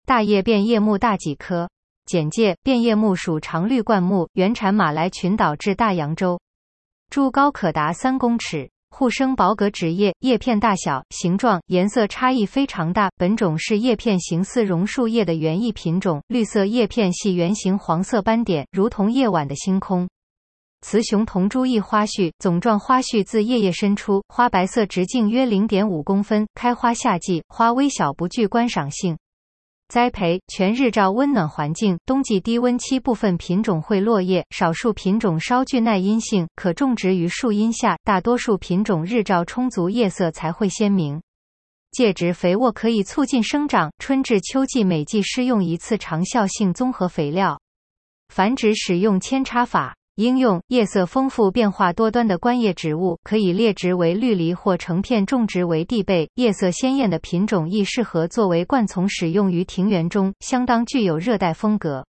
大叶变叶木大戟科。简介：变叶木属常绿灌木，原产马来群岛至大洋洲，株高可达3公尺，互生薄格直叶，叶片大小、形状、颜色差异非常大。本种是叶片形似榕树叶的园艺品种，绿色叶片系圆形黄色斑点，如同夜晚的星空。雌雄同株异花序，总状花序自叶伸出，花白色，直径约 0.5公分，开花夏季，花微小，不具观赏性。栽培：全日照温暖环境，冬季低温期部分品种会落叶，少数品种稍具耐阴性，可种植于树荫下，大多数品种日照充足，叶色才会鲜明。介质肥沃，可以促进生长，春至秋季每季施用1次长效性综合肥料。繁殖使用扦插法。应用：叶色丰富变化多端的观叶植物，可以列植为绿篱或成片种植为地被。叶色鲜艳的品种亦适合作为灌丛使用于庭园中，相当具有热带风格。